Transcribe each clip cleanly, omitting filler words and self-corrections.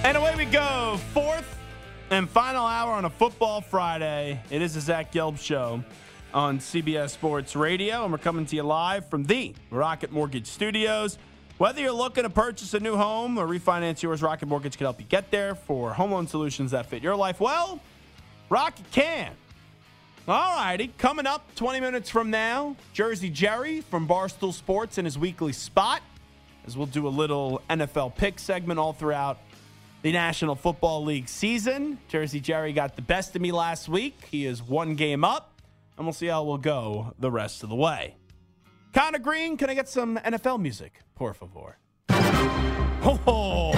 And away we go. Fourth and final hour on a football Friday. It is the Zach Gelb Show on CBS Sports Radio, and we're coming to you live from the Rocket Mortgage Studios. Whether you're looking to purchase a new home or refinance yours, Rocket Mortgage can help you get there for home loan solutions that fit your life. Well, Rocket can. All righty, coming up 20 minutes from now, Jersey Jerry from Barstool Sports in his weekly spot, as we'll do a little NFL pick segment all throughout the National Football League season. Jersey Jerry got the best of me last week. He is one game up, and we'll see how we'll go the rest of the way. Connor Green, can I get some NFL music, por favor? Oh,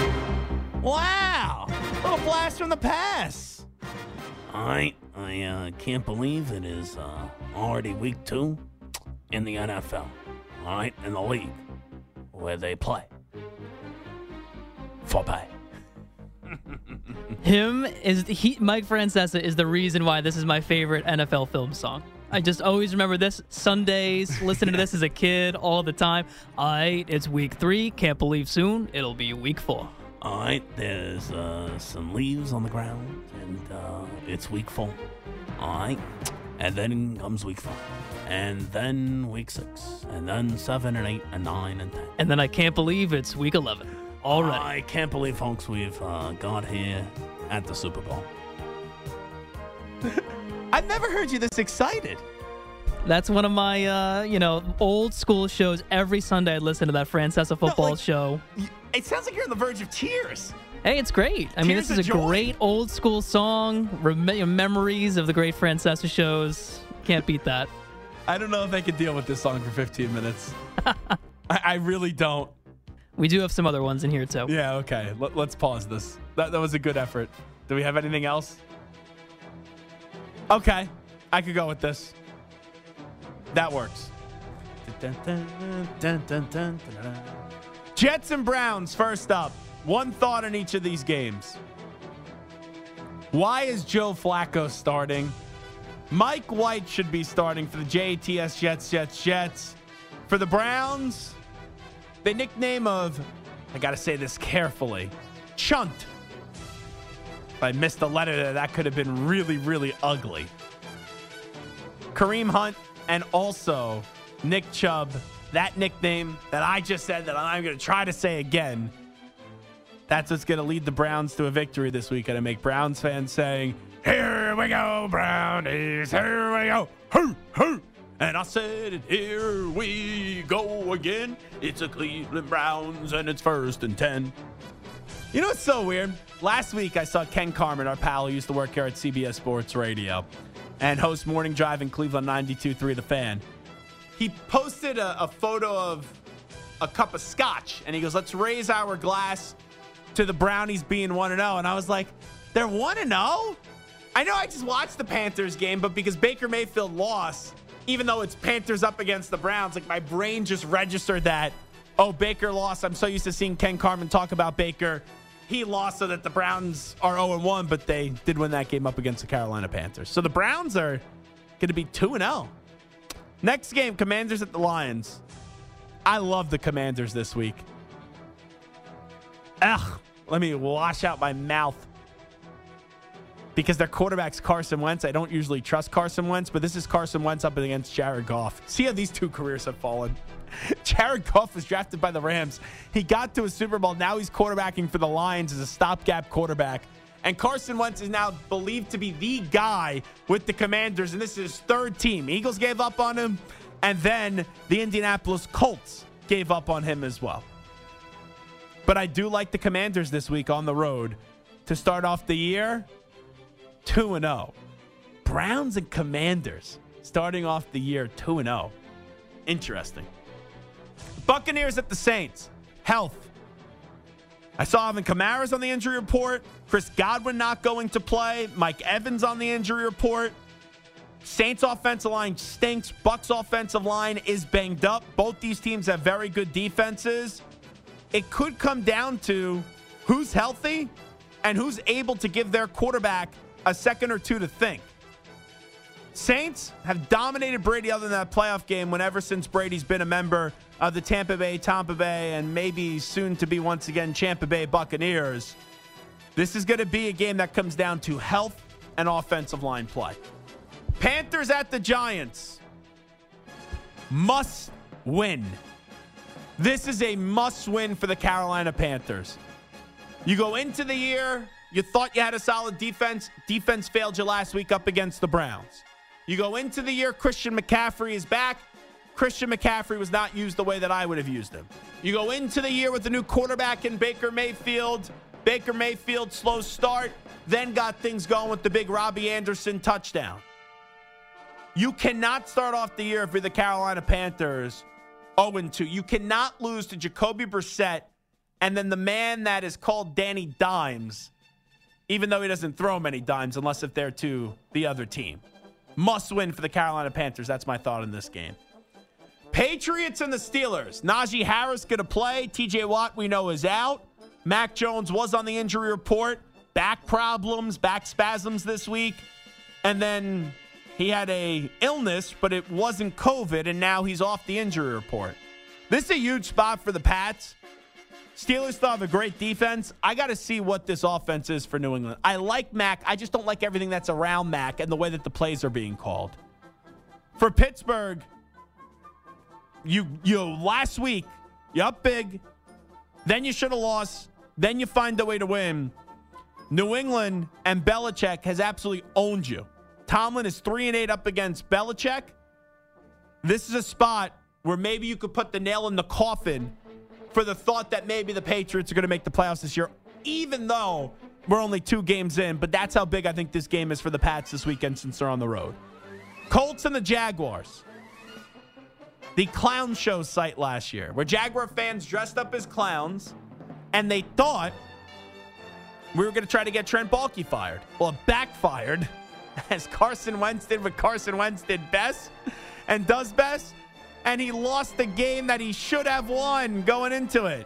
wow. Little blast from the past. I can't believe it is already week 2 in the NFL. All right, in the league where they play for pay. Mike Francesa is the reason why this is my favorite NFL film song. I just always remember this Sundays, listening to this as a kid all the time. All right, it's week 3. Can't believe soon it'll be week 4. All right, there's some leaves on the ground, and it's week 4. All right, and then comes week 5, and then week 6, and then 7 and 8 and 9 and 10. And then I can't believe it's week 11 already. I can't believe, folks, we've got here at the Super Bowl. I've never heard you this excited. That's one of my, old school shows. Every Sunday I listen to that Francesa football show. It sounds like you're on the verge of tears. Hey, it's great. I mean, this is a great old school song. Memories of the great Francesa shows. Can't beat that. I don't know if I could deal with this song for 15 minutes. I really don't. We do have some other ones in here, too. Yeah, okay. Let's pause this. That was a good effort. Do we have anything else? Okay. I could go with this. That works. Jets and Browns first up. One thought in each of these games. Why is Joe Flacco starting? Mike White should be starting for the Jets, Jets. For the Browns, the nickname of, I got to say this carefully, Chunt. If I missed a letter there, that could have been really, really ugly. Kareem Hunt and also Nick Chubb, that nickname that I just said that I'm going to try to say again, that's what's going to lead the Browns to a victory this weekend and make Browns fans saying, "Here we go, Brownies, here we go, hoo, hoo." And I said it, here we go again. It's a Cleveland Browns and it's 1st and 10. You know what's so weird? Last week I saw Ken Carmen, our pal who used to work here at CBS Sports Radio and host Morning Drive in Cleveland 92.3 The Fan. He posted a photo of a cup of scotch, and he goes, "Let's raise our glass to the Brownies being 1-0. And I was like, they're 1-0? I know I just watched the Panthers game, but because Baker Mayfield lost, even though it's Panthers up against the Browns, like my brain just registered that, oh, Baker lost. I'm so used to seeing Ken Carmen talk about Baker. He lost so that the Browns are 0-1, but they did win that game up against the Carolina Panthers. So the Browns are going to be 2-0. Next game, Commanders at the Lions. I love the Commanders this week. Let me wash out my mouth. Because their quarterback's Carson Wentz. I don't usually trust Carson Wentz, but this is Carson Wentz up against Jared Goff. See how these two careers have fallen. Jared Goff was drafted by the Rams. He got to a Super Bowl. Now he's quarterbacking for the Lions as a stopgap quarterback. And Carson Wentz is now believed to be the guy with the Commanders, and this is his 3rd team. Eagles gave up on him, and then the Indianapolis Colts gave up on him as well. But I do like the Commanders this week on the road to start off the year 2-0. Browns and Commanders starting off the year 2-0. Interesting. Buccaneers at the Saints. Health. I saw Alvin Kamara's on the injury report. Chris Godwin not going to play. Mike Evans on the injury report. Saints offensive line stinks. Bucs offensive line is banged up. Both these teams have very good defenses. It could come down to who's healthy and who's able to give their quarterback a second or two to think. Saints have dominated Brady other than that playoff game whenever since Brady's been a member of the Tampa Bay, and maybe soon to be once again Tampa Bay Buccaneers. This is going to be a game that comes down to health and offensive line play. Panthers at the Giants. Must win. This is a must win for the Carolina Panthers. You go into the year, you thought you had a solid defense. Defense failed you last week up against the Browns. You go into the year, Christian McCaffrey is back. Christian McCaffrey was not used the way that I would have used him. You go into the year with the new quarterback in Baker Mayfield. Baker Mayfield, slow start, then got things going with the big Robbie Anderson touchdown. You cannot start off the year if you're the Carolina Panthers 0-2. You cannot lose to Jacoby Brissett and then the man that is called Danny Dimes, even though he doesn't throw many dimes unless if they're to the other team. Must win for the Carolina Panthers. That's my thought in this game. Patriots and the Steelers. Najee Harris going to play. TJ Watt, we know, is out. Mac Jones was on the injury report. Back problems, back spasms this week. And then he had a illness, but it wasn't COVID, and now he's off the injury report. This is a huge spot for the Pats. Steelers still have a great defense. I got to see what this offense is for New England. I like Mac. I just don't like everything that's around Mac and the way that the plays are being called. For Pittsburgh, you last week, you up big. Then you should have lost. Then you find a way to win. New England and Belichick has absolutely owned you. Tomlin is 3-8 up against Belichick. This is a spot where maybe you could put the nail in the coffin for the thought that maybe the Patriots are going to make the playoffs this year, even though we're only 2 games in. But that's how big I think this game is for the Pats this weekend since they're on the road. Colts and the Jaguars. The clown show site last year where Jaguar fans dressed up as clowns and they thought we were going to try to get Trent Baalke fired. Well, it backfired as Carson Wentz did what Carson Wentz did best and does best. And he lost the game that he should have won going into it.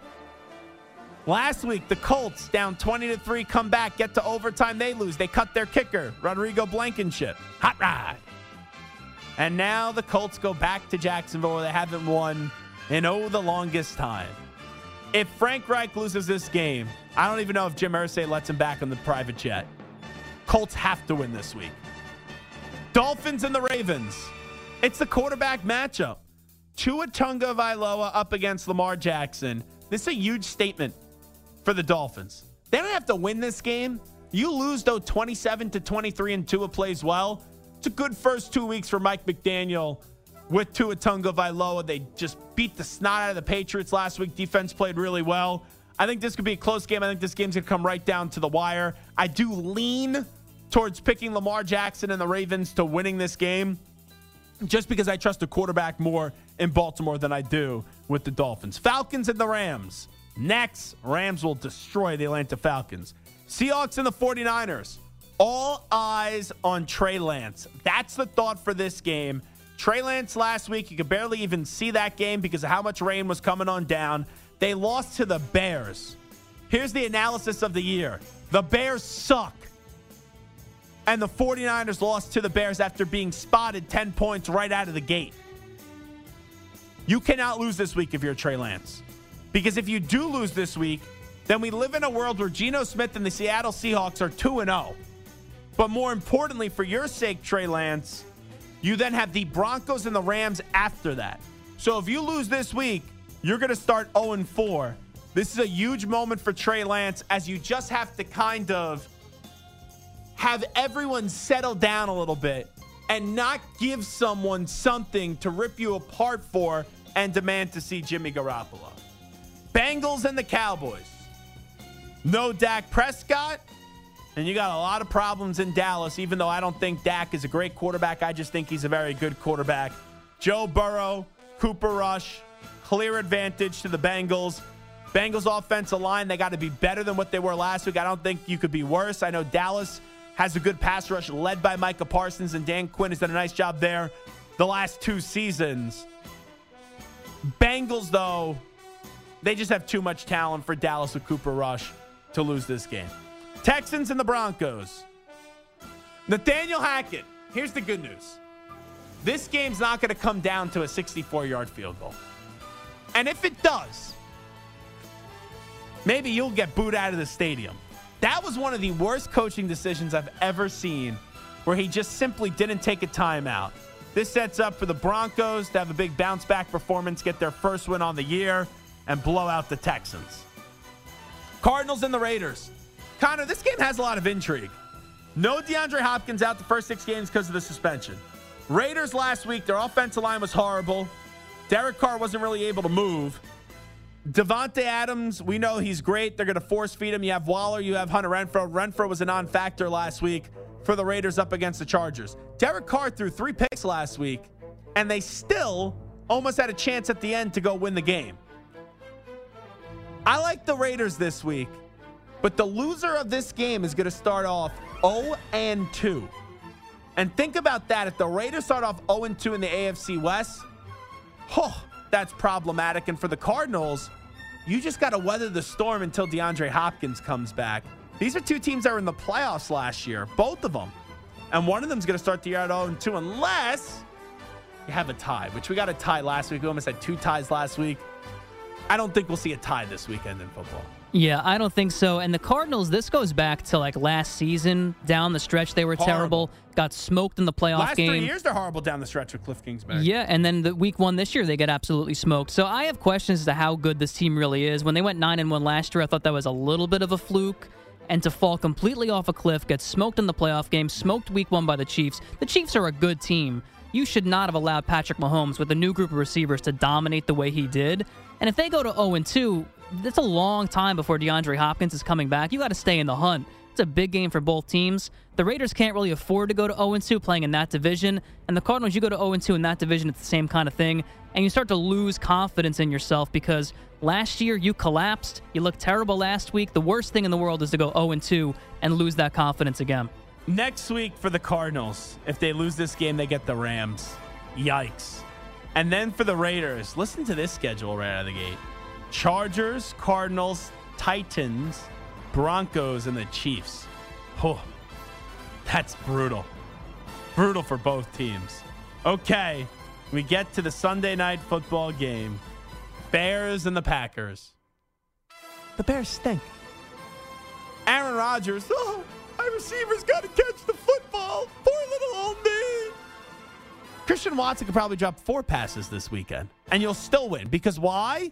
Last week, the Colts down 20-3, come back, get to overtime, they lose. They cut their kicker, Rodrigo Blankenship. Hot rod. And now the Colts go back to Jacksonville where they haven't won in the longest time. If Frank Reich loses this game, I don't even know if Jim Irsay lets him back on the private jet. Colts have to win this week. Dolphins and the Ravens. It's the quarterback matchup. Tua Tagovailoa up against Lamar Jackson. This is a huge statement for the Dolphins. They don't have to win this game. You lose, though, 27-23 and Tua plays well. It's a good first 2 weeks for Mike McDaniel with Tua Tagovailoa. They just beat the snot out of the Patriots last week. Defense played really well. I think this could be a close game. I think this game's going to come right down to the wire. I do lean towards picking Lamar Jackson and the Ravens to winning this game just because I trust the quarterback more in Baltimore than I do with the Dolphins. Falcons and the Rams. Next, Rams will destroy the Atlanta Falcons. Seahawks and the 49ers. All eyes on Trey Lance. That's the thought for this game. Trey Lance last week, you could barely even see that game because of how much rain was coming on down. They lost to the Bears. Here's the analysis of the year. The Bears suck. And the 49ers lost to the Bears after being spotted 10 points right out of the gate. You cannot lose this week if you're Trey Lance. Because if you do lose this week, then we live in a world where Geno Smith and the Seattle Seahawks are 2-0. But more importantly, for your sake, Trey Lance, you then have the Broncos and the Rams after that. So if you lose this week, you're going to start 0-4. This is a huge moment for Trey Lance as you just have to kind of have everyone settle down a little bit and not give someone something to rip you apart for and demand to see Jimmy Garoppolo. Bengals and the Cowboys. No Dak Prescott, and you got a lot of problems in Dallas, even though I don't think Dak is a great quarterback. I just think he's a very good quarterback. Joe Burrow, Cooper Rush, clear advantage to the Bengals. Bengals offensive line, they got to be better than what they were last week. I don't think you could be worse. I know Dallas has a good pass rush led by Micah Parsons, and Dan Quinn has done a nice job there the last 2 seasons. Bengals, though, they just have too much talent for Dallas with Cooper Rush to lose this game. Texans and the Broncos. Nathaniel Hackett, here's the good news. This game's not going to come down to a 64-yard field goal. And if it does, maybe you'll get booed out of the stadium. That was one of the worst coaching decisions I've ever seen, where he just simply didn't take a timeout. This sets up for the Broncos to have a big bounce-back performance, get their first win on the year, and blow out the Texans. Cardinals and the Raiders. Connor, this game has a lot of intrigue. No DeAndre Hopkins out the first 6 games because of the suspension. Raiders last week, their offensive line was horrible. Derek Carr wasn't really able to move. Devontae Adams, we know he's great. They're going to force feed him. You have Waller, you have Hunter Renfrow. Renfrow was a non-factor last week for the Raiders up against the Chargers. Derek Carr threw 3 picks last week, and they still almost had a chance at the end to go win the game. I like the Raiders this week, but the loser of this game is going to start off 0-2. And think about that. If the Raiders start off 0-2 in the AFC West, that's problematic. And for the Cardinals, you just got to weather the storm until DeAndre Hopkins comes back. These are 2 teams that were in the playoffs last year, both of them. And one of them is going to start the year at 0-2 unless you have a tie, which we got a tie last week. We almost had 2 ties last week. I don't think we'll see a tie this weekend in football. Yeah, I don't think so. And the Cardinals, this goes back to like last season. Down the stretch, they were terrible. Got smoked in the playoff game. Last 3 years, they're horrible down the stretch with Cliff Kingsbury. Yeah, and then the week 1 this year, they get absolutely smoked. So I have questions as to how good this team really is. When they went 9-1 last year, I thought that was a little bit of a fluke. And to fall completely off a cliff, get smoked in the playoff game, smoked week 1 by the Chiefs. The Chiefs are a good team. You should not have allowed Patrick Mahomes with a new group of receivers to dominate the way he did. And if they go to 0-2, that's a long time before DeAndre Hopkins is coming back. You got to stay in the hunt. It's a big game for both teams. The Raiders can't really afford to go to 0-2 playing in that division. And the Cardinals, you go to 0-2 in that division, it's the same kind of thing. And you start to lose confidence in yourself because last year you collapsed. You looked terrible last week. The worst thing in the world is to go 0-2 and lose that confidence again. Next week for the Cardinals, if they lose this game, they get the Rams. Yikes. And then for the Raiders, listen to this schedule right out of the gate. Chargers, Cardinals, Titans, Broncos, and the Chiefs. Oh, that's brutal. Brutal for both teams. Okay, we get to the Sunday night football game. Bears and the Packers. The Bears stink. Aaron Rodgers, my receiver's got to catch the football. Poor little old me. Christian Watson could probably drop 4 passes this weekend, and you'll still win. Because why?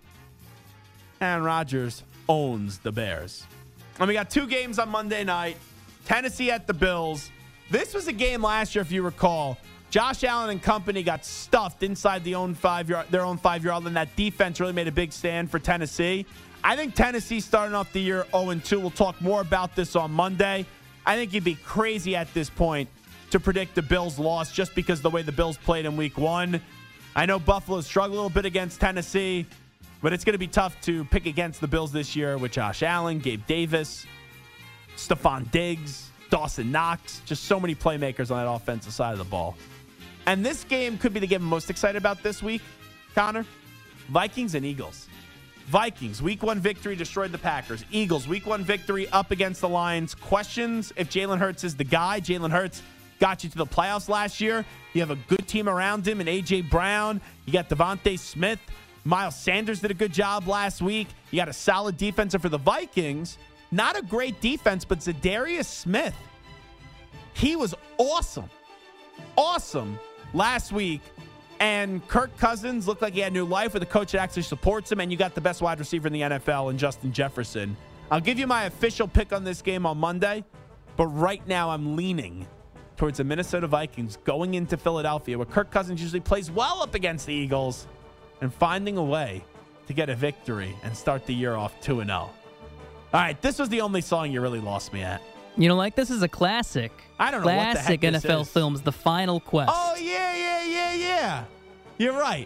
Aaron Rodgers owns the Bears. And we got 2 games on Monday night. Tennessee at the Bills. This was a game last year, if you recall. Josh Allen and company got stuffed inside their own 5-yard, and that defense really made a big stand for Tennessee. I think Tennessee starting off the year 0-2. We'll talk more about this on Monday. I think you'd be crazy at this point to predict the Bills' loss just because of the way the Bills played in week 1. I know Buffalo struggled a little bit against Tennessee, but it's going to be tough to pick against the Bills this year with Josh Allen, Gabe Davis, Stephon Diggs, Dawson Knox, just so many playmakers on that offensive side of the ball. And this game could be the game I'm most excited about this week, Connor. Vikings and Eagles. Vikings, week 1 victory, destroyed the Packers. Eagles, week 1 victory, up against the Lions. Questions if Jalen Hurts is the guy. Jalen Hurts got you to the playoffs last year. You have a good team around him and A.J. Brown. You got Devontae Smith. Miles Sanders did a good job last week. You got a solid defense. And for the Vikings, not a great defense, but Zadarius Smith. He was awesome. Awesome last week. And Kirk Cousins looked like he had new life with a coach that actually supports him. And you got the best wide receiver in the NFL in Justin Jefferson. I'll give you my official pick on this game on Monday. But right now I'm leaning towards the Minnesota Vikings going into Philadelphia, where Kirk Cousins usually plays well up against the Eagles, and finding a way to get a victory and start the year off 2-0. All right, this was the only song you really lost me at. You know, like, this is a classic. I don't know what the heck this NFL is. films, The Final Quest. Oh, yeah. You're right.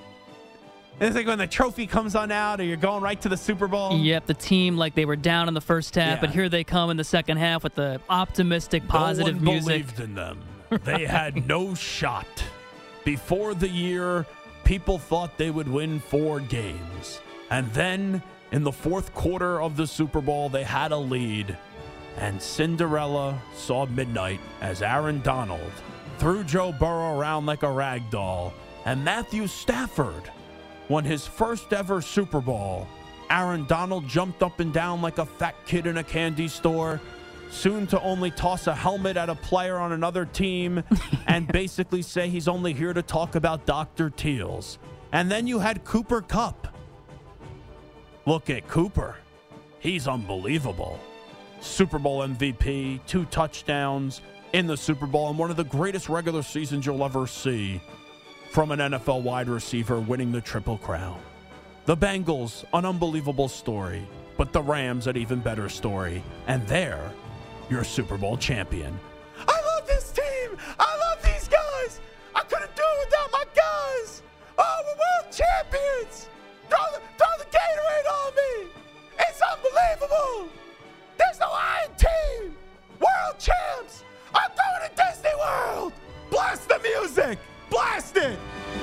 It's like when the trophy comes on out or you're going right to the Super Bowl. Yep, the team, like, they were down in the first half, but here they come in the second half with the optimistic, positive music. No one believed in them. They had no shot. Before the year, people thought they would win 4 games. And then, in the 4th quarter of the Super Bowl, they had a lead. And Cinderella saw midnight as Aaron Donald threw Joe Burrow around like a rag doll. And Matthew Stafford won his first ever Super Bowl Aaron Donald jumped up and down like a fat kid in a candy store, soon to only toss a helmet at a player on another team and basically say he's only here to talk about Dr. Teals. And then you had Cooper Kupp. Look at Cooper. He's unbelievable. Super Bowl MVP, 2 touchdowns in the Super Bowl, and one of the greatest regular seasons you'll ever see from an NFL wide receiver winning the Triple Crown. The Bengals, an unbelievable story, but the Rams, an even better story. And they're your Super Bowl champion. I love this team. I love these guys. I couldn't do it without my guys. Oh, we're world champions. Throw the Gatorade on me. It's unbelievable. There's no Iron team. World champs. I'm going to Disney World. Blast the music. Blast it.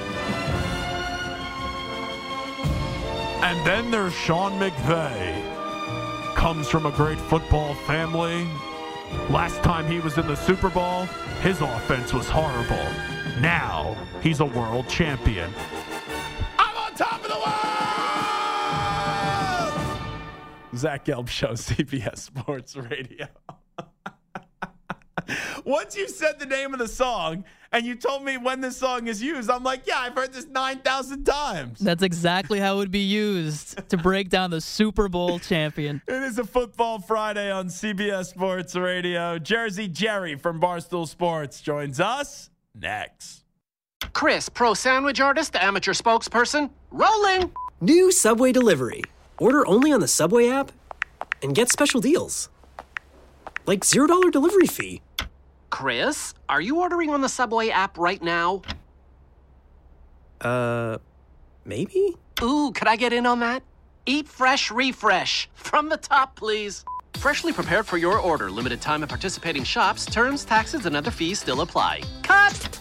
And then there's Sean McVay. Comes from a great football family. Last time he was in the Super Bowl, his offense was horrible. Now he's a world champion. I'm on top of the world! Zach Gelb Show, CBS Sports Radio. Once you said the name of the song and you told me when this song is used, I'm like, yeah, I've heard this 9,000 times. That's exactly how it would be used to break down the Super Bowl champion. It is a Football Friday on CBS Sports Radio. Jersey Jerry from Barstool Sports joins us next. Chris, pro sandwich artist, amateur spokesperson, rolling. New Subway delivery. Order only on the Subway app and get special deals. Like $0 delivery fee. Chris, are you ordering on the Subway app right now? Maybe? Ooh, could I get in on that? Eat fresh, refresh. From the top, please. Freshly prepared for your order. Limited time at participating shops. Terms, taxes, and other fees still apply. Cut!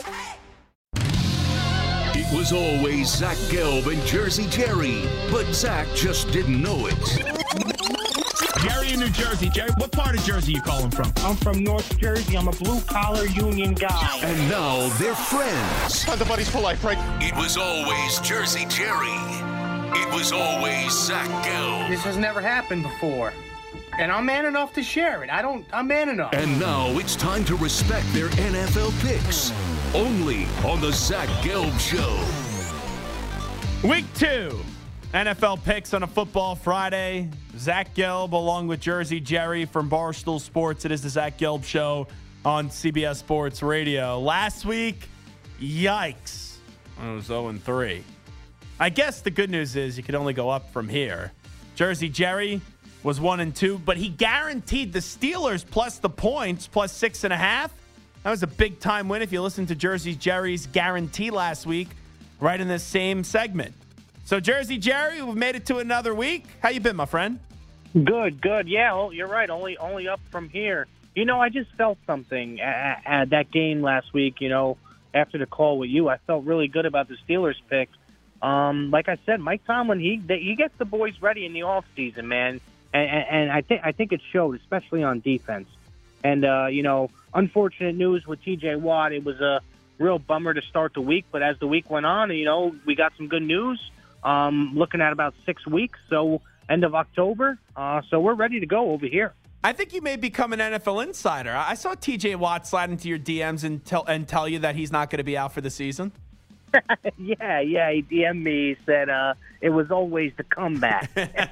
It was always Zach Gelb and Jersey Jerry, but Zach just didn't know it. Jerry in New Jersey. Jerry, what part of Jersey you calling from? I'm from North Jersey. I'm a blue-collar union guy. And now they're friends. The buddies for life, right? It was always Jersey Jerry. It was always Zach Gelb. This has never happened before. And I'm man enough to share it. I'm man enough. And now it's time to respect their NFL picks. Only on the Zach Gelb Show. Week 2, NFL picks on a Football Friday. Zach Gelb along with Jersey Jerry from Barstool Sports. It is the Zach Gelb Show on CBS Sports Radio. Last week, yikes. It was 0-3. I guess the good news is you could only go up from here. Jersey Jerry was 1-2, but he guaranteed the Steelers plus the points, plus 6.5. That was a big-time win if you listen to Jersey Jerry's guarantee last week, right in this same segment. So, Jersey Jerry, we've made it to another week. How you been, my friend? Good. Yeah, well, you're right. Only up from here. You know, I just felt something at that game last week, you know, after the call with you. I felt really good about the Steelers pick. Like I said, Mike Tomlin, he gets the boys ready in the offseason, man. And I think it showed, especially on defense. And, you know, unfortunate news with T.J. Watt. It was a real bummer to start the week. But as the week went on, you know, we got some good news. Looking at about 6 weeks, so end of October. So we're ready to go over here. I think you may become an NFL insider. I saw T.J. Watt slide into your DMs and tell you that he's not going to be out for the season. Yeah, he DM'd me. He said it was always the comeback.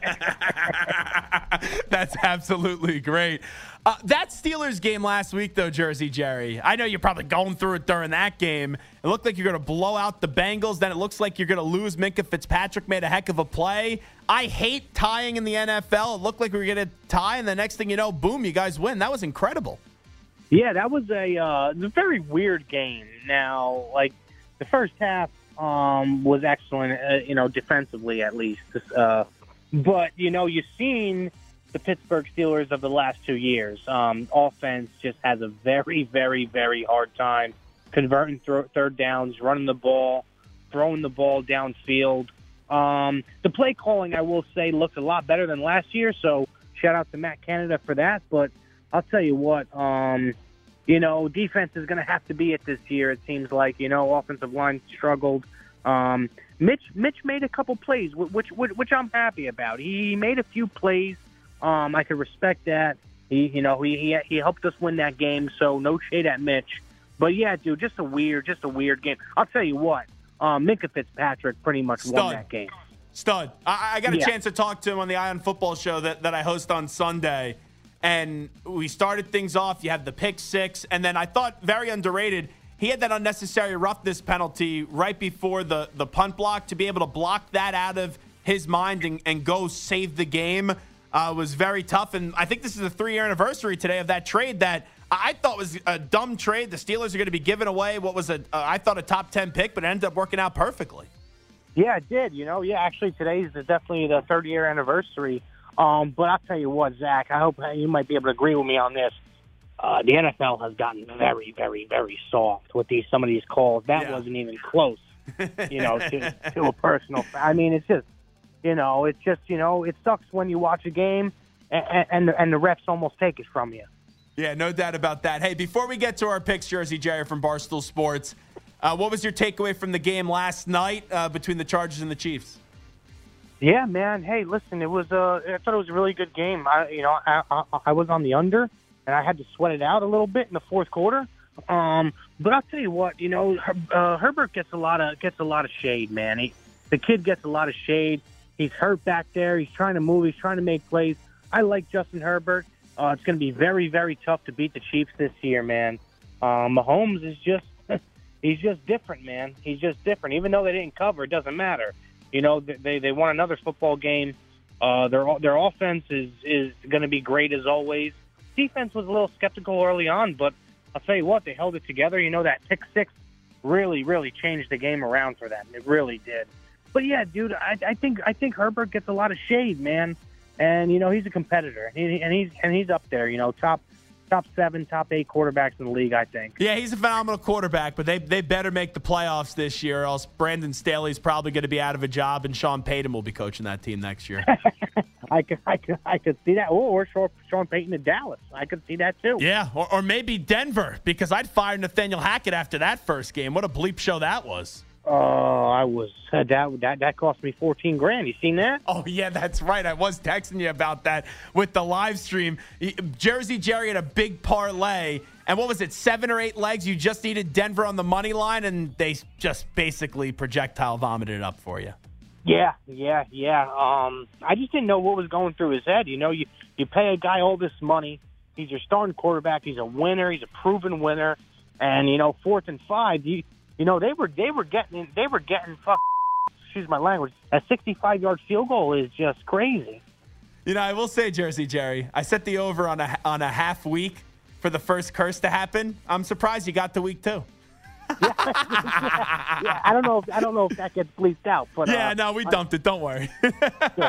That's absolutely great. That Steelers game last week, though, Jersey Jerry, I know you're probably going through it during that game. It looked like you're going to blow out the Bengals. Then it looks like you're going to lose. Minkah Fitzpatrick made a heck of a play. I hate tying in the NFL. It looked like we were going to tie, and the next thing you know, boom, you guys win. That was incredible. Yeah, that was a very weird game. Now, like, the first half was excellent, you know, defensively at least. But, you know, you've seen the Pittsburgh Steelers of the last 2 years. Offense just has a very, very, very hard time converting third downs, running the ball, throwing the ball downfield. The play calling, I will say, looked a lot better than last year, so shout out to Matt Canada for that. But I'll tell you what, you know, defense is going to have to be it this year, it seems like. You know, offensive line struggled. Mitch made a couple plays, which I'm happy about. He made a few plays. I could respect that. He helped us win that game, so no shade at Mitch. But yeah, dude, just a weird game. I'll tell you what, Minkah Fitzpatrick pretty much won that game. Stud. I got a chance to talk to him on the Eye on Football show that I host on Sunday, and we started things off. You have the pick six, and then I thought very underrated. He had that unnecessary roughness penalty right before the punt block. To be able to block that out of his mind and go save the game was very tough. And I think this is the 3-year anniversary today of that trade that I thought was a dumb trade. The Steelers are going to be giving away what was I thought a top 10 pick, but it ended up working out perfectly. Yeah, it did. Actually today's definitely the 3rd-year anniversary. But I'll tell you what, Zach, I hope you might be able to agree with me on this. The NFL has gotten very, very, very soft with some of these calls. That wasn't even close, to a personal. I mean, it sucks when you watch a game and the refs almost take it from you. Yeah, no doubt about that. Hey, before we get to our picks, Jersey Jerry from Barstool Sports, what was your takeaway from the game last night between the Chargers and the Chiefs? Yeah, man. Hey, listen, I thought it was a really good game. I was on the under, and I had to sweat it out a little bit in the fourth quarter. But I'll tell you what, Herbert gets a lot of shade, man. The kid gets a lot of shade. He's hurt back there. He's trying to move. He's trying to make plays. I like Justin Herbert. It's going to be very, very tough to beat the Chiefs this year, man. Mahomes is he's just different, man. He's just different. Even though they didn't cover, it doesn't matter. They won another football game. Their offense is going to be great as always. Defense was a little skeptical early on, but I'll tell you what, they held it together. That pick six really, really changed the game around for them. It really did. But yeah, dude, I think Herbert gets a lot of shade, man. And he's a competitor, and he's up there. Top 7, top 8 quarterbacks in the league, I think. Yeah, he's a phenomenal quarterback, but they better make the playoffs this year, or else Brandon Staley's probably going to be out of a job, and Sean Payton will be coaching that team next year. I could see that. Or Sean Payton in Dallas. I could see that too. Yeah, or maybe Denver, because I'd fire Nathaniel Hackett after that first game. What a bleep show that was. That cost me $14,000. You seen that? Oh yeah, that's right. I was texting you about that with the live stream. Jersey Jerry had a big parlay, and what was it, 7 or 8 legs? You just needed Denver on the money line, and they just basically projectile vomited it up for you. Yeah. I just didn't know what was going through his head. You pay a guy all this money. He's your starting quarterback. He's a winner. He's a proven winner. And 4th and 5. They were getting excuse my language. A 65-yard field goal is just crazy. I will say, Jersey Jerry, I set the over on a half week for the first curse to happen. I'm surprised you got to week 2. Yeah, I don't know if that gets bleeped out, but no, we dumped it. Don't worry. Good.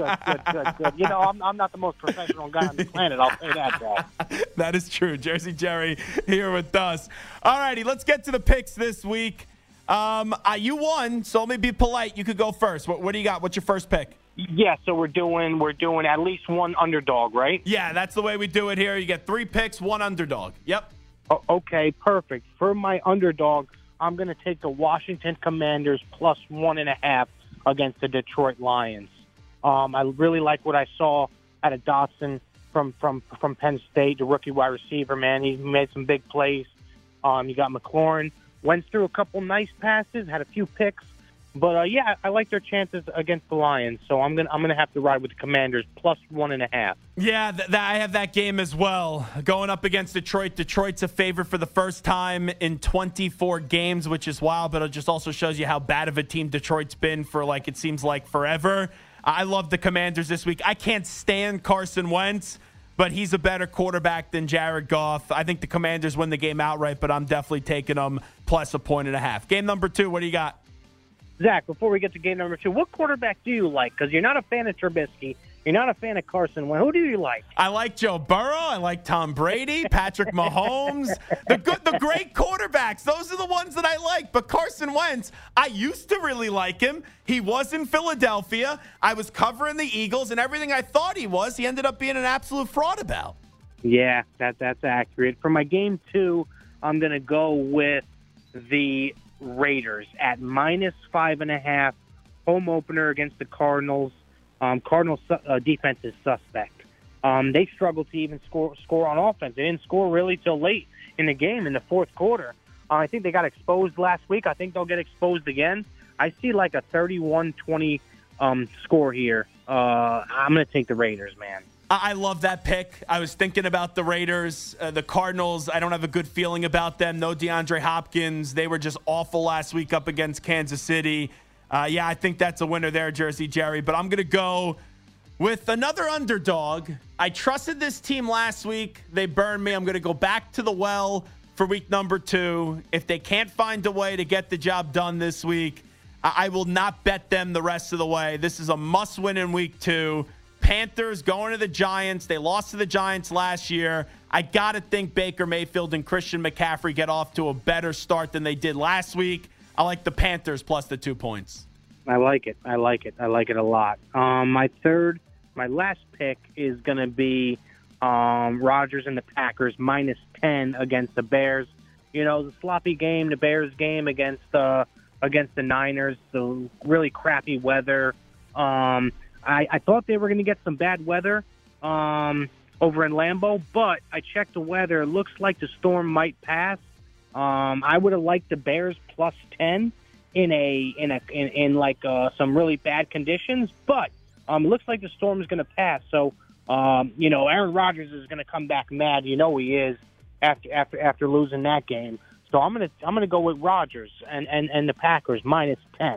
I'm not the most professional guy on the planet. I'll say that, bro. That is true. Jersey Jerry here with us. All righty, let's get to the picks this week. You won, so let me be polite. You could go first. What do you got? What's your first pick? Yeah, so we're doing at least one underdog, right? Yeah, that's the way we do it here. You get 3 picks, 1 underdog. Yep. Okay, perfect. For my underdog, I'm going to take the Washington Commanders plus 1.5 against the Detroit Lions. I really like what I saw out of Dotson from Penn State, the rookie wide receiver, man. He made some big plays. You got McLaurin. Went through a couple nice passes, had a few picks. But, I like their chances against the Lions, so I'm gonna have to ride with the Commanders plus 1.5. Yeah, I have that game as well. Going up against Detroit. Detroit's a favorite for the first time in 24 games, which is wild, but it just also shows you how bad of a team Detroit's been for, it seems like forever. I love the Commanders this week. I can't stand Carson Wentz, but he's a better quarterback than Jared Goff. I think the Commanders win the game outright, but I'm definitely taking them plus 1.5. Game number 2, what do you got? Zach, before we get to game number 2, what quarterback do you like? Because you're not a fan of Trubisky. You're not a fan of Carson Wentz. Who do you like? I like Joe Burrow. I like Tom Brady, Patrick Mahomes. The great quarterbacks. Those are the ones that I like. But Carson Wentz, I used to really like him. He was in Philadelphia. I was covering the Eagles, and everything I thought he was, he ended up being an absolute fraud about. Yeah, that's accurate. For my game 2, I'm going to go with the Raiders at -5.5. Home opener against the Cardinals. Cardinals defense is suspect. They struggled to even score on offense. They didn't score really till late in the game in the fourth quarter. I think they got exposed last week. I think they'll get exposed again. I see like a 31-20 score here. I'm going to take the Raiders, man. I love that pick. I was thinking about the Raiders. The Cardinals, I don't have a good feeling about them. No DeAndre Hopkins. They were just awful last week up against Kansas City. Yeah, I think that's a winner there, Jersey Jerry. But I'm going to go with another underdog. I trusted this team last week. They burned me. I'm going to go back to the well for week number 2. If they can't find a way to get the job done this week, I will not bet them the rest of the way. This is a must-win in week 2. Panthers going to the Giants. They lost to the Giants last year. I got to think Baker Mayfield and Christian McCaffrey get off to a better start than they did last week. I like the Panthers plus the 2 points. I like it. I like it a lot. My last pick is going to be Rodgers and the Packers -10 against the Bears. You know, the sloppy game, the Bears game against the Niners, the really crappy weather. I thought they were going to get some bad weather over in Lambeau, but I checked the weather. It looks like the storm might pass. I would have liked the Bears +10 in some really bad conditions, but it looks like the storm is going to pass. So Aaron Rodgers is going to come back mad. You know he is after losing that game. So I'm gonna go with Rodgers and the Packers -10.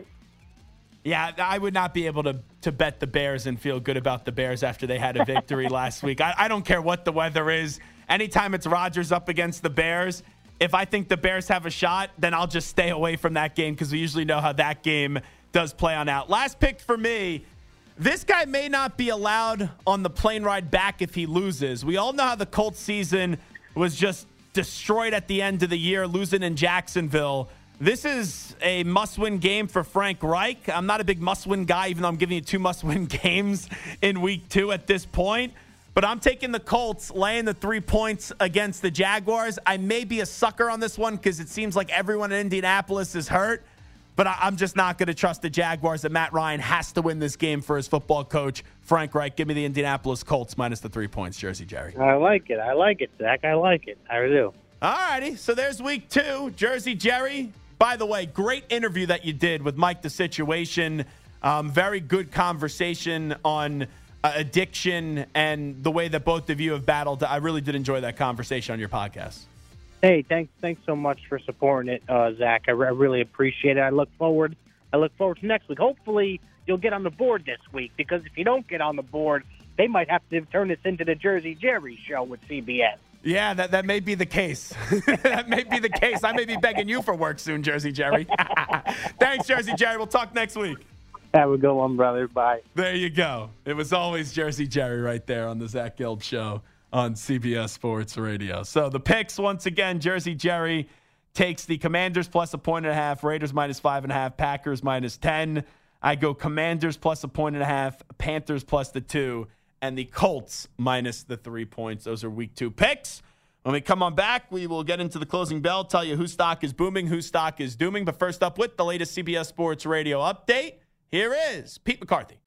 Yeah, I would not be able to bet the Bears and feel good about the Bears after they had a victory last week. I don't care what the weather is. Anytime it's Rodgers up against the Bears, if I think the Bears have a shot, then I'll just stay away from that game because we usually know how that game does play on out. Last pick for me. This guy may not be allowed on the plane ride back if he loses. We all know how the Colts season was just destroyed at the end of the year, losing in Jacksonville. This is a must-win game for Frank Reich. I'm not a big must-win guy, even though I'm giving you 2 must-win games in week 2 at this point. But I'm taking the Colts, laying the 3 points against the Jaguars. I may be a sucker on this one because it seems like everyone in Indianapolis is hurt. But I'm just not going to trust the Jaguars, and Matt Ryan has to win this game for his football coach, Frank Reich. Give me the Indianapolis Colts minus the 3 points, Jersey Jerry. I like it, Zach. I like it. I do. All righty, so there's week 2. Jersey Jerry, by the way, great interview that you did with Mike the Situation. Very good conversation on addiction and the way that both of you have battled. I really did enjoy that conversation on your podcast. Hey, thanks so much for supporting it, Zach. I really appreciate it. I look forward to next week. Hopefully, you'll get on the board this week, because if you don't get on the board, they might have to turn this into the Jersey Jerry show with CBS. Yeah, that may be the case. That may be the case. I may be begging you for work soon, Jersey Jerry. Thanks, Jersey Jerry. We'll talk next week. Have a good one, brother. Bye. There you go. It was always Jersey Jerry right there on the Zach Gelb Show on CBS Sports Radio. So the picks, once again, Jersey Jerry takes the Commanders plus 1.5, Raiders minus 5.5, Packers minus 10. I go Commanders plus 1.5, Panthers plus the 2, and the Colts minus the 3 points. Those are week 2 picks. When we come on back, we will get into the closing bell, tell you whose stock is booming, whose stock is dooming. But first up with the latest CBS Sports Radio update, here is Pete McCarthy.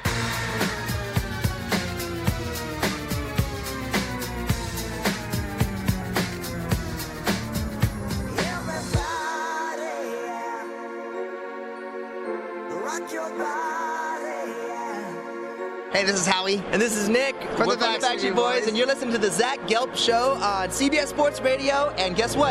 Hey, this is Howie. And this is Nick from the Backstreet Boys. And you're listening to the Zach Gelb Show on CBS Sports Radio. And guess what?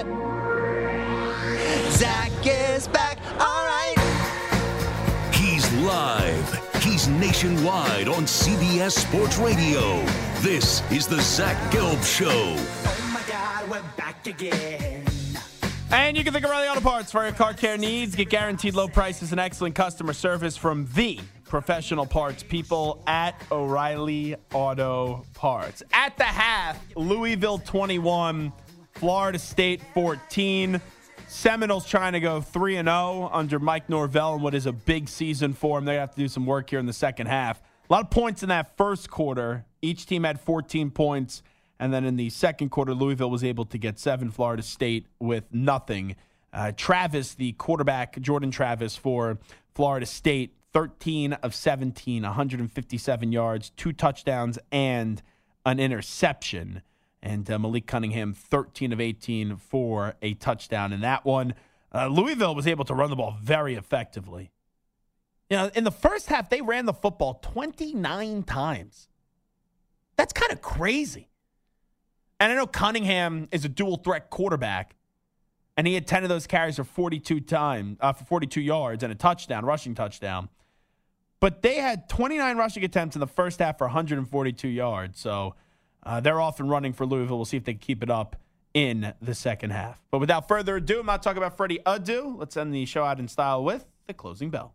Zach is back. All right. He's live. He's nationwide on CBS Sports Radio. This is the Zach Gelb Show. Oh, my God, we're back again. And you can think of O'Reilly Auto Parts for your car care needs. Get guaranteed low prices and excellent customer service from the professional parts people at O'Reilly Auto Parts. At the half, Louisville 21, Florida State 14. Seminoles trying to go 3-0 under Mike Norvell in what is a big season for them. They have to do some work here in the second half. A lot of points in that first quarter. Each team had 14 points. And then in the second quarter, Louisville was able to get 7. Florida State with nothing. Travis, the quarterback, Jordan Travis for Florida State, 13 of 17, 157 yards, 2 touchdowns, and an interception. And Malik Cunningham, 13 of 18 for a touchdown in that one. Louisville was able to run the ball very effectively. In the first half, they ran the football 29 times. That's kind of crazy. And I know Cunningham is a dual-threat quarterback, and he had 10 of those carries for 42 yards and a touchdown, rushing touchdown. But they had 29 rushing attempts in the first half for 142 yards. So they're off and running for Louisville. We'll see if they can keep it up in the second half. But without further ado, I'm not talking about Freddie Adu. Let's end the show out in style with the closing bell.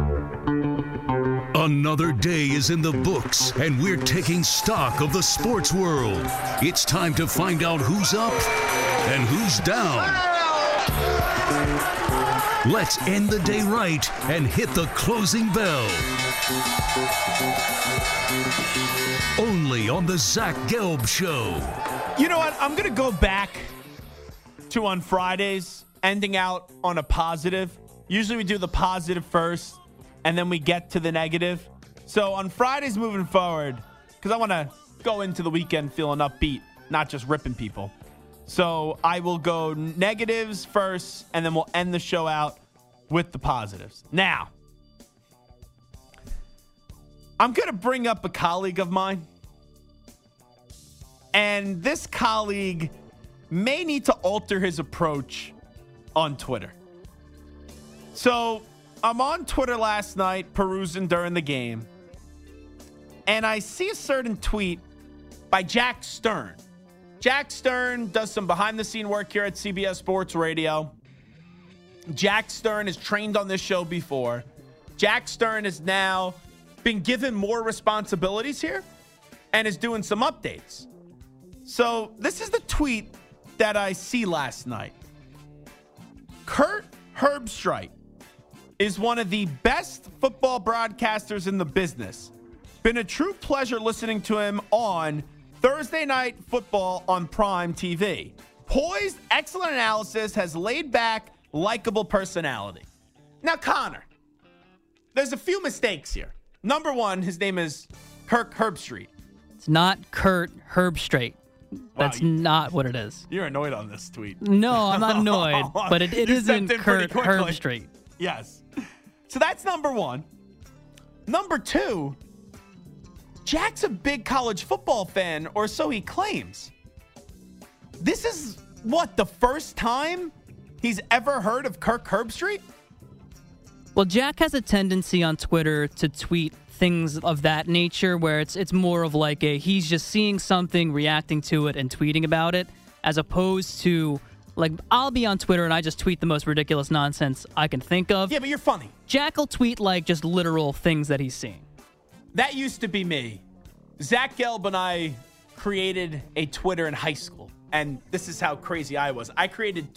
Another day is in the books, and we're taking stock of the sports world. It's time to find out who's up and who's down. Let's end the day right and hit the closing bell. Only on the Zach Gelb Show. You know what? I'm going to go back to on Fridays, ending out on a positive. Usually we do the positive first, and then we get to the negative. So on Fridays moving forward, because I want to go into the weekend feeling upbeat, not just ripping people. So I will go negatives first, and then we'll end the show out with the positives. Now, I'm going to bring up a colleague of mine. And this colleague may need to alter his approach on Twitter. So I'm on Twitter last night, perusing during the game, and I see a certain tweet by Jack Stern. Jack Stern does some behind-the-scene work here at CBS Sports Radio. Jack Stern has trained on this show before. Jack Stern has now been given more responsibilities here and is doing some updates. So this is the tweet that I see last night. Kurt Herbstreit is one of the best football broadcasters in the business. Been a true pleasure listening to him on Thursday Night Football on Prime TV. Poised, excellent analysis, has laid back, likable personality. Now, Connor, there's a few mistakes here. Number one, his name is Kirk Herbstreit. It's not Kurt Herbstreit. That's not what it is. You're annoyed on this tweet. No, I'm not annoyed, but it isn't Kurt Herbstreit. Yes. So that's number one. Number two, Jack's a big college football fan, or so he claims. This is, the first time he's ever heard of Kirk Herbstreit? Well, Jack has a tendency on Twitter to tweet things of that nature where it's more of like he's just seeing something, reacting to it, and tweeting about it, as opposed to, like, I'll be on Twitter and I just tweet the most ridiculous nonsense I can think of. Yeah, but you're funny. Jack will tweet, like, just literal things that he's seeing. That used to be me. Zach Gelb and I created a Twitter in high school, and this is how crazy I was. I created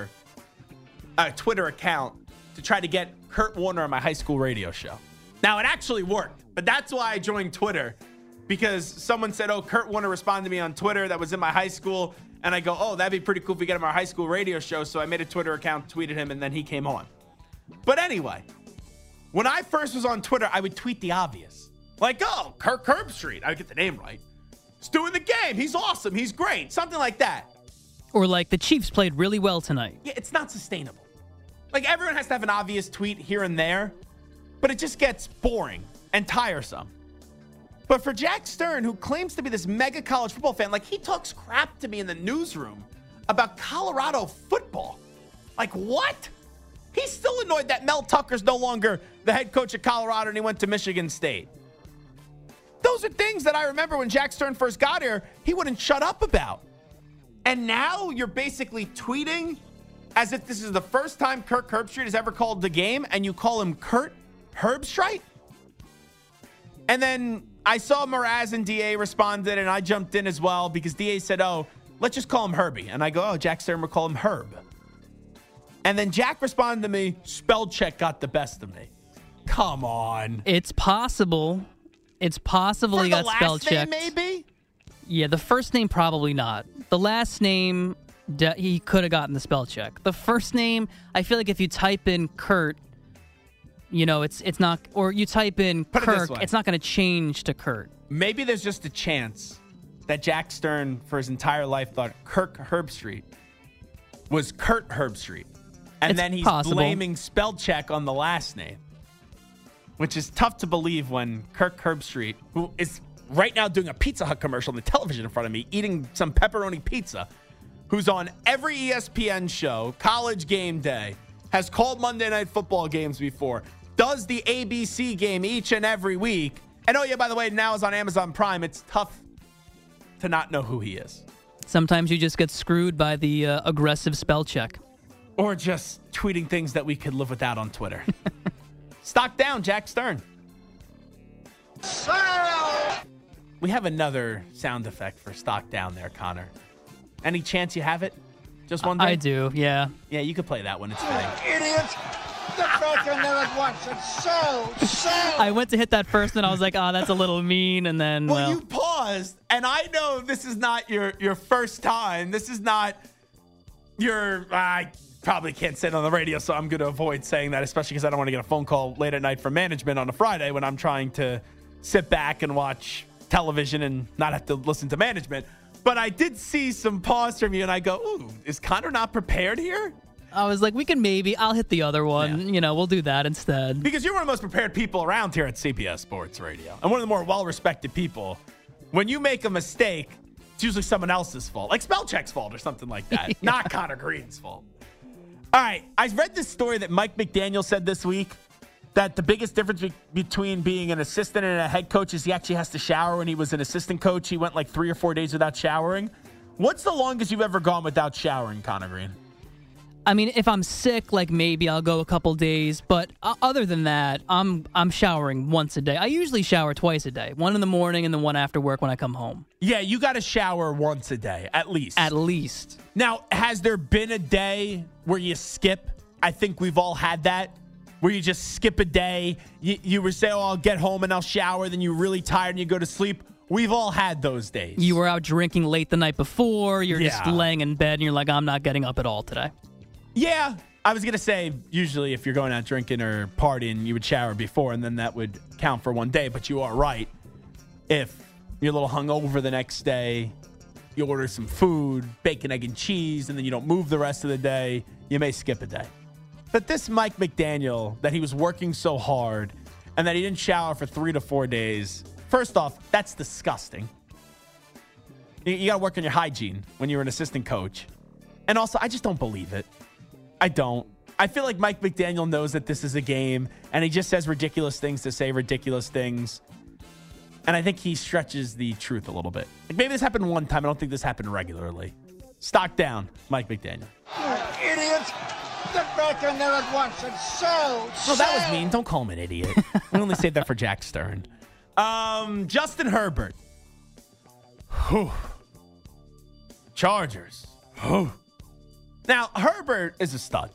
a Twitter account to try to get Kurt Warner on my high school radio show. Now, it actually worked, but that's why I joined Twitter, because someone said, Kurt Warner responded to me on Twitter that was in my high school, and I go, that'd be pretty cool if we get him on our high school radio show, so I made a Twitter account, tweeted him, and then he came on. But anyway, when I first was on Twitter, I would tweet the obvious. Like, Kirk Herbstreit, I would get the name right. He's doing the game, he's awesome, he's great, something like that. Or like, the Chiefs played really well tonight. Yeah, it's not sustainable. Like, everyone has to have an obvious tweet here and there, but it just gets boring and tiresome. But for Jack Stern, who claims to be this mega college football fan, like, he talks crap to me in the newsroom about Colorado football. Like, what? He's still annoyed that Mel Tucker's no longer the head coach of Colorado and he went to Michigan State. Those are things that I remember when Jack Stern first got here, he wouldn't shut up about. And now you're basically tweeting as if this is the first time Kirk Herbstreit has ever called the game, and you call him Kurt Herbstreit? And then I saw Mraz and DA responded, and I jumped in as well because DA said, let's just call him Herbie. And I go, Jack Stern will call him Herb. And then Jack responded to me, spell check got the best of me. Come on. It's possible. It's possible he got spell checked. Maybe? Yeah, the first name probably not. The last name, He could have gotten the spell check. The first name, I feel like if you type in Kurt, it's not, or you type in Kirk, it's not going to change to Kurt. Maybe there's just a chance that Jack Stern, for his entire life, thought Kirk Herbstreit was Kurt Herbstreit. And then he's blaming spell check on the last name, which is tough to believe when Kirk Herbstreit, who is right now doing a Pizza Hut commercial on the television in front of me, eating some pepperoni pizza, who's on every ESPN show, College Game Day, has called Monday Night Football games before, does the ABC game each and every week. And oh yeah, by the way, now is on Amazon Prime. It's tough to not know who he is. Sometimes you just get screwed by the aggressive spell check. Or just tweeting things that we could live without on Twitter. Stock down, Jack Stern. We have another sound effect for stock down there, Connor. Any chance you have it? Just one day? I do, yeah. Yeah, you could play that one. It's fitting. Idiot! The bacon never wants it. So. I went to hit that first, and I was like, oh, that's a little mean, and then, well, you paused, and I know this is not your first time. This is not your... I probably can't say it on the radio, so I'm going to avoid saying that, especially because I don't want to get a phone call late at night from management on a Friday when I'm trying to sit back and watch television and not have to listen to management. But I did see some pause from you, and I go, ooh, is Connor not prepared here? I was like, I'll hit the other one. Yeah. We'll do that instead. Because you're one of the most prepared people around here at CBS Sports Radio. And one of the more well-respected people. When you make a mistake, it's usually someone else's fault. Like Spellcheck's fault or something like that. Yeah. Not Connor Green's fault. All right. I read this story that Mike McDaniel said this week. That the biggest difference between being an assistant and a head coach is he actually has to shower. When he was an assistant coach, he went like 3 or 4 days without showering. What's the longest you've ever gone without showering, Connor Green? I mean, if I'm sick, like maybe I'll go a couple days. But other than that, I'm showering once a day. I usually shower twice a day. One in the morning and then one after work when I come home. Yeah, you got to shower once a day, at least. At least. Now, has there been a day where you skip? I think we've all had that. Where you just skip a day. You were saying, I'll get home and I'll shower. Then you're really tired and you go to sleep. We've all had those days. You were out drinking late the night before. You're just laying in bed and you're like, I'm not getting up at all today. Yeah. I was going to say, usually if you're going out drinking or partying, you would shower before and then that would count for one day. But you are right. If you're a little hungover the next day, you order some food, bacon, egg, and cheese, and then you don't move the rest of the day, you may skip a day. But this Mike McDaniel, that he was working so hard and that he didn't shower for 3 to 4 days, first off, that's disgusting. You got to work on your hygiene when you're an assistant coach. And also, I just don't believe it. I don't. I feel like Mike McDaniel knows that this is a game, and he just says ridiculous things to say ridiculous things. And I think he stretches the truth a little bit. Like maybe this happened one time. I don't think this happened regularly. Stock down, Mike McDaniel. You idiot! The bacon never wants it. So. Well, that was mean. Don't call him an idiot. We only saved that for Jack Stern. Justin Herbert. Whew. Chargers. Whew. Now, Herbert is a stud.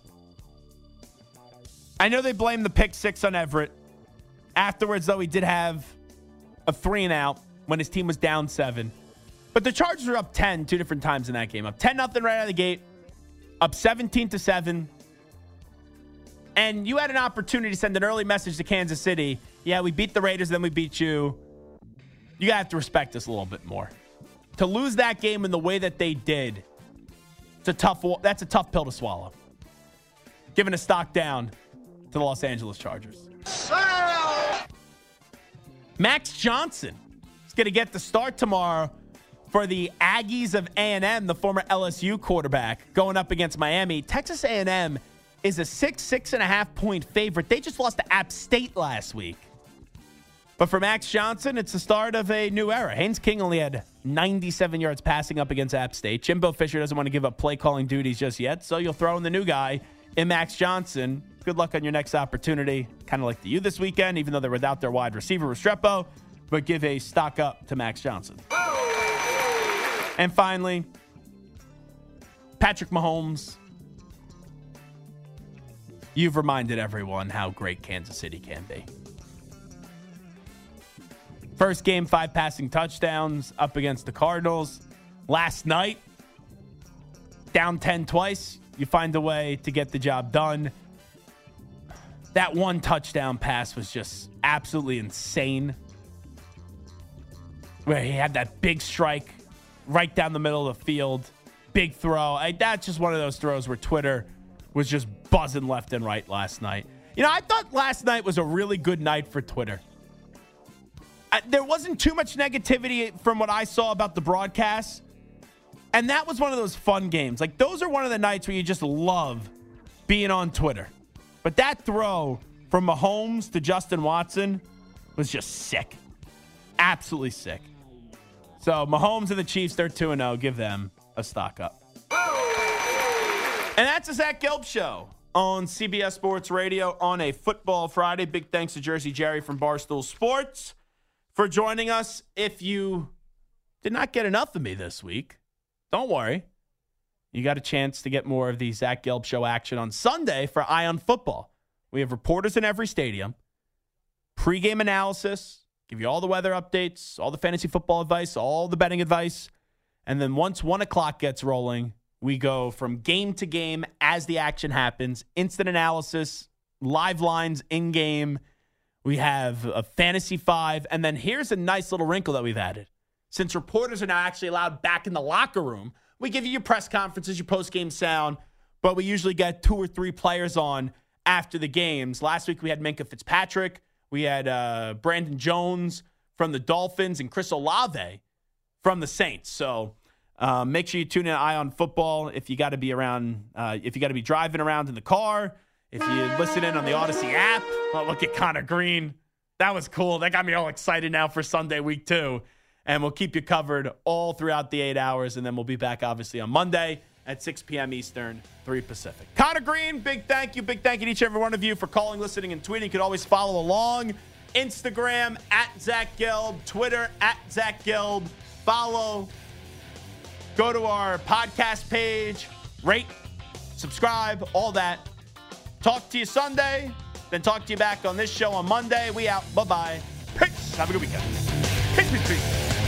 I know they blame the pick 6 on Everett. Afterwards, though, he did have a 3-and-out when his team was down 7. But the Chargers were up 10 2 different times in that game. Up 10-0 right out of the gate. Up 17-7. And you had an opportunity to send an early message to Kansas City. Yeah, we beat the Raiders, then we beat you. You got to have to respect us a little bit more. To lose that game in the way that they did, that's a tough pill to swallow. Giving a stock down to the Los Angeles Chargers. Max Johnson is going to get the start tomorrow for the Aggies of A&M, the former LSU quarterback, going up against Miami. Texas A&M is a 6.5 point favorite. They just lost to App State last week. But for Max Johnson, it's the start of a new era. Haynes King only had 97 yards passing up against App State. Jimbo Fisher doesn't want to give up play calling duties just yet, so you'll throw in the new guy in Max Johnson. Good luck on your next opportunity. Kind of like the U this weekend, even though they're without their wide receiver, Restrepo, but give a stock up to Max Johnson. And finally, Patrick Mahomes. You've reminded everyone how great Kansas City can be. First game, 5 passing touchdowns up against the Cardinals. Last night, down 10 twice, you find a way to get the job done. That one touchdown pass was just absolutely insane. Where he had that big strike right down the middle of the field. Big throw. That's just one of those throws where Twitter was just buzzing left and right last night. You know, I thought last night was a really good night for Twitter. There wasn't too much negativity from what I saw about the broadcast. And that was one of those fun games. Like, those are one of the nights where you just love being on Twitter. But that throw from Mahomes to Justin Watson was just sick. Absolutely sick. So, Mahomes and the Chiefs, they're 2-0. Give them a stock up. And that's the Zach Gelb Show on CBS Sports Radio on a Football Friday. Big thanks to Jersey Jerry from Barstool Sports for joining us. If you did not get enough of me this week, don't worry. You got a chance to get more of the Zach Gelb Show action on Sunday for Eye on Football. We have reporters in every stadium, pregame analysis, give you all the weather updates, all the fantasy football advice, all the betting advice. And then once 1 o'clock gets rolling, we go from game to game as the action happens, instant analysis, live lines in game. We have a Fantasy 5. And then here's a nice little wrinkle that we've added. Since reporters are now actually allowed back in the locker room, we give you your press conferences, your post-game sound, but we usually get 2 or 3 players on after the games. Last week we had Minkah Fitzpatrick. We had Brandon Jones from the Dolphins and Chris Olave from the Saints. So make sure you tune in Eye on Football if you got to be around, if you got to be driving around in the car, if you listen in on the Odyssey app. Oh, look at Connor Green. That was cool. That got me all excited now for Sunday week 2. And we'll keep you covered all throughout the 8 hours. And then we'll be back, obviously, on Monday at 6 p.m. Eastern, 3 Pacific. Connor Green, big thank you. Big thank you to each and every one of you for calling, listening, and tweeting. You can always follow along. Instagram, @Zach Gelb. Twitter, @Zach Gelb. Follow. Go to our podcast page. Rate, subscribe, all that. Talk to you Sunday. Then talk to you back on this show on Monday. We out. Bye-bye. Peace. Have a good weekend. Peace, peace, peace.